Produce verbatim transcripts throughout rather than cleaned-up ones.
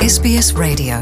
S B S Radio.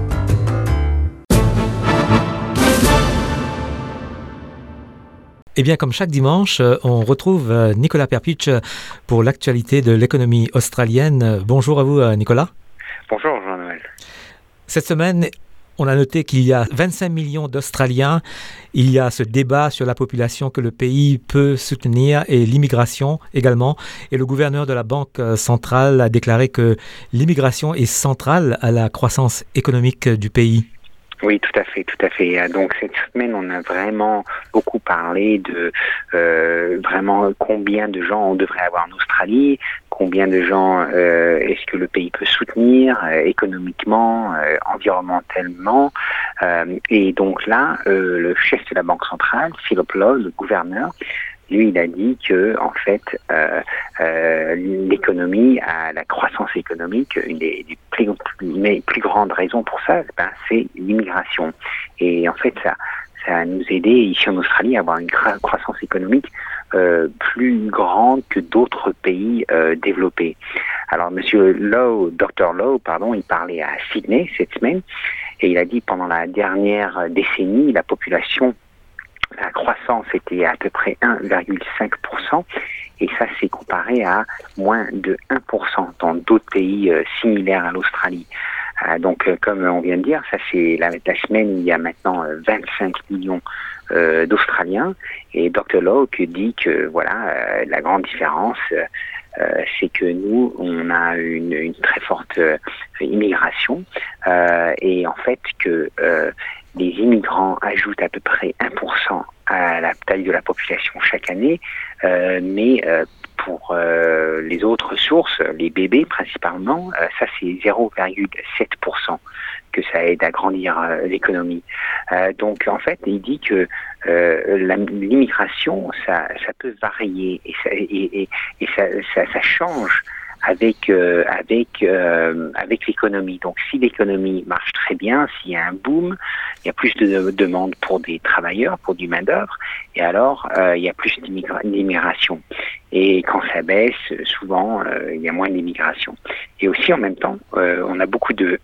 Eh bien, comme chaque dimanche, on retrouve Nicolas Perpich pour l'actualité de l'économie australienne. Bonjour à vous, Nicolas. Bonjour, Jean-Noël. Cette semaine, on a noté qu'il y a vingt-cinq millions d'Australiens. Il y a ce débat sur la population que le pays peut soutenir et l'immigration également. Et le gouverneur de la Banque centrale a déclaré que l'immigration est centrale à la croissance économique du pays. Oui, tout à fait, tout à fait. Donc cette semaine, on a vraiment beaucoup parlé de euh, vraiment combien de gens on devrait avoir en Australie, combien de gens euh, est-ce que le pays peut soutenir euh, économiquement, euh, environnementalement. Euh, et donc là, euh, le chef de la Banque centrale, Philip Lowe, le gouverneur, lui, il a dit que, en fait, euh, euh, l'économie, la croissance économique, une des, des plus, plus, plus grandes raisons pour ça, ben, c'est l'immigration. Et en fait, ça, ça a nous aidé ici en Australie à avoir une croissance économique euh, plus grande que d'autres pays euh, développés. Alors, Monsieur Lowe, docteur Lowe, pardon, il parlait à Sydney cette semaine et il a dit pendant la dernière décennie, la population la croissance était à peu près un virgule cinq pour cent et ça c'est comparé à moins de un pour cent dans d'autres pays euh, similaires à l'Australie. Euh, donc euh, comme on vient de dire, ça c'est la, la semaine où il y a maintenant euh, vingt-cinq millions euh, d'Australiens et docteur Lowe dit que voilà euh, la grande différence euh, Euh, c'est que nous, on a une, une très forte euh, immigration euh, et en fait que euh, les immigrants ajoutent à peu près un pour cent à la taille de la population chaque année, euh, mais euh, pour euh, les autres sources, les bébés principalement, euh, ça c'est zéro virgule sept pour cent que ça aide à grandir euh, l'économie. Euh, donc en fait, il dit que euh, la, l'immigration, ça, ça peut varier et ça, et, et, et ça, ça, ça change avec euh, avec euh, avec l'économie. Donc si l'économie marche très bien, s'il y a un boom, il y a plus de demandes pour des travailleurs, pour du main-d'œuvre, et alors euh, il y a plus d'immigra- d'immigration. Et quand ça baisse, souvent euh, il y a moins d'immigration. Et aussi en même temps, euh, on a beaucoup de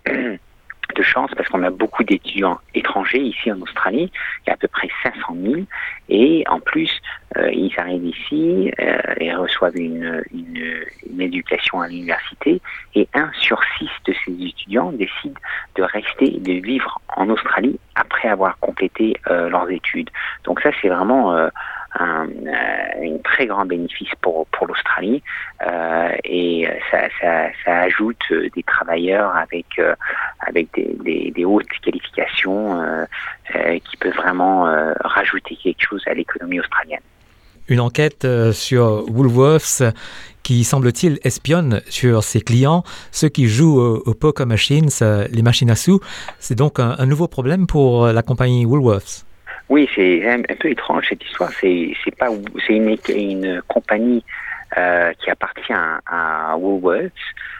de chance parce qu'on a beaucoup d'étudiants étrangers ici en Australie, il y a à peu près cinq cent mille et en plus euh, ils arrivent ici euh, et reçoivent une, une, une éducation à l'université et un sur six de ces étudiants décident de rester et de vivre en Australie après avoir complété euh, leurs études. Donc ça c'est vraiment euh, un, euh, un très grand bénéfice pour, pour l'Australie euh, et ça, ça, ça ajoute des travailleurs avec, euh, avec des, des, des hautes qualifications euh, euh, qui peuvent vraiment euh, rajouter quelque chose à l'économie australienne. Une enquête euh, sur Woolworths qui, semble-t-il, espionne sur ses clients, ceux qui jouent aux, aux poker machines, euh, les machines à sous. C'est donc un, un nouveau problème pour la compagnie Woolworths. Oui, c'est un, un peu étrange cette histoire. C'est, c'est pas, c'est une, une compagnie euh, qui appartient à, à Woolworths.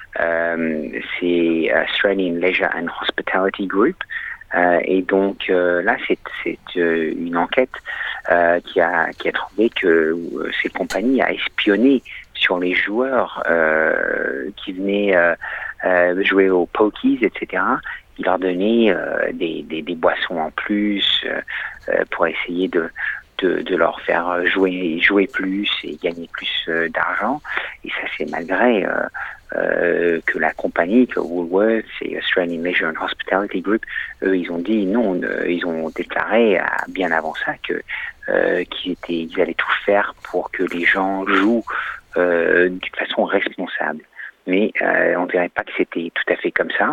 Euh, c'est Australian Leisure and Hospitality Group. Euh, et donc euh, là, c'est, c'est euh, une enquête euh, qui a qui a trouvé que euh, cette compagnie a espionné sur les joueurs euh, qui venaient euh, euh, jouer aux pokies, et cetera. Il leur donnait euh, des, des, des boissons en plus euh, euh, pour essayer de, de, de leur faire jouer, jouer plus et gagner plus euh, d'argent. Et ça, c'est malgré euh, euh, que la compagnie, que Woolworths et Australian Leisure and Hospitality Group, eux, ils ont dit non, euh, ils ont déclaré euh, bien avant ça que euh, qu'ils étaient, ils allaient tout faire pour que les gens jouent euh, d'une façon responsable. Mais euh, on ne dirait pas que c'était tout à fait comme ça.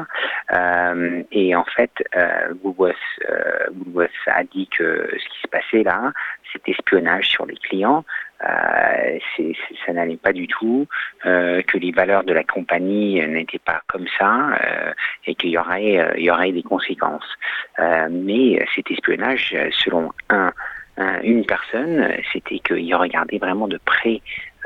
Euh, et en fait, euh, Woolworths, euh, Woolworths a dit que ce qui se passait là, c'était espionnage sur les clients. Euh, c'est, c'est, ça n'allait pas du tout, euh, que les valeurs de la compagnie n'étaient pas comme ça euh, et qu'il y aurait, euh, il y aurait des conséquences. Euh, mais cet espionnage, selon un, un, une personne, c'était qu'il regardait vraiment de près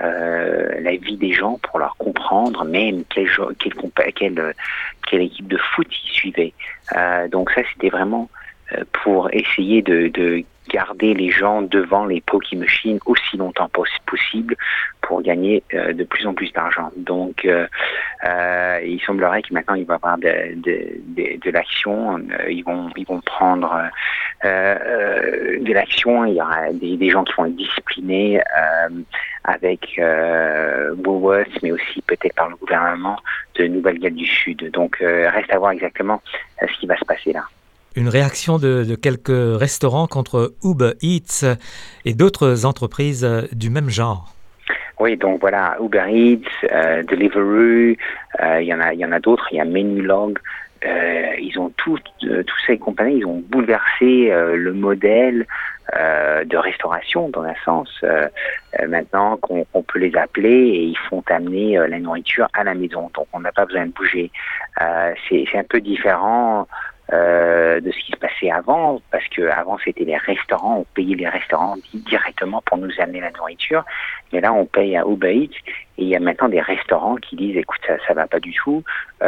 Euh, la vie des gens pour leur comprendre même quelle, quelle, quelle, quelle équipe de foot ils suivaient. Euh, donc ça, c'était vraiment euh, pour essayer de, de garder les gens devant les pokie machines aussi longtemps pos- possible pour gagner euh, de plus en plus d'argent. Donc, euh, euh, il semblerait que maintenant il va y avoir de, de, de, de l'action. Euh, ils vont, ils vont prendre euh, euh, de l'action. Il y aura des, des gens qui vont être disciplinés euh, avec euh, Woolworths, mais aussi peut-être par le gouvernement de Nouvelle-Galles du Sud. Donc, euh, reste à voir exactement euh, ce qui va se passer là. Une réaction de, de quelques restaurants contre Uber Eats et d'autres entreprises du même genre. Oui, donc voilà, Uber Eats, euh, Deliveroo, euh, il y en a, il y en a d'autres. Il y a Menulog. Euh, ils ont tous, euh, tous ces compagnies, ils ont bouleversé euh, le modèle euh, de restauration dans un sens. Euh, euh, maintenant qu'on on peut les appeler et ils font amener euh, la nourriture à la maison. Donc on n'a pas besoin de bouger. Euh, c'est, c'est un peu différent. Euh, de ce qui se passait avant, parce que avant c'était les restaurants, on payait les restaurants directement pour nous amener la nourriture, mais là on paye à Uber Eats et il y a maintenant des restaurants qui disent écoute ça ça va pas du tout,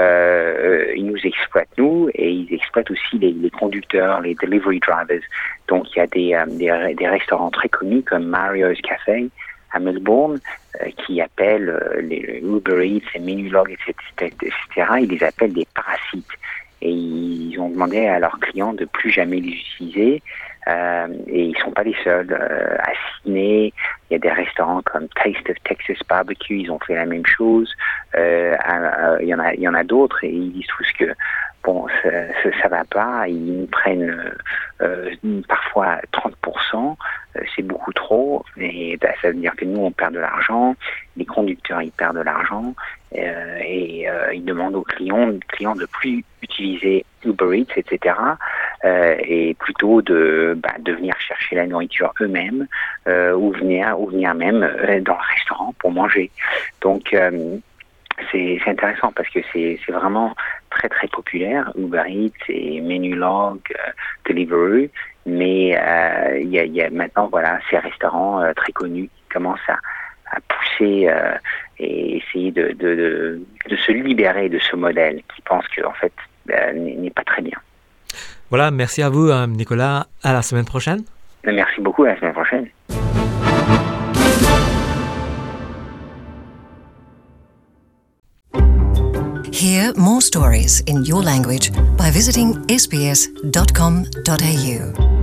euh, ils nous exploitent nous et ils exploitent aussi les, les conducteurs, les delivery drivers. Donc il y a des, euh, des, des restaurants très connus comme Mario's Café à Melbourne euh, qui appellent euh, les Uber Eats et Menulog et cetera, et cetera. Ils les appellent des parasites. Et ils ont demandé à leurs clients de plus jamais les utiliser. Euh, et ils sont pas les seuls. Euh, à Sydney, il y a des restaurants comme Taste of Texas Barbecue, ils ont fait la même chose. Euh, euh, il y en a, il y en a d'autres et ils disent tous que bon, ça, ça, ça va pas. Ils nous prennent euh, parfois trente pour cent. C'est beaucoup trop. Et ben, ça veut dire que nous, on perd de l'argent. Les conducteurs, ils perdent de l'argent. Euh, et euh, ils demandent aux clients, clients de plus utiliser Uber Eats, et cetera. Euh, et plutôt de, bah, de venir chercher la nourriture eux-mêmes euh, ou venir ou venir même euh, dans le restaurant pour manger. Donc euh, c'est, c'est intéressant parce que c'est, c'est vraiment très très populaire, Uber Eats et Menulog, euh, Deliveroo. Mais euh, il y, a, y a maintenant voilà ces restaurants euh, très connus qui commencent à, à pousser euh, et essayer de, de, de, de se libérer de ce modèle qui pense que en fait euh, n'est pas très bien. Voilà, merci à vous Nicolas. À la semaine prochaine. Merci beaucoup, à la semaine prochaine. Hear more stories in your language by visiting s b s dot com dot a u.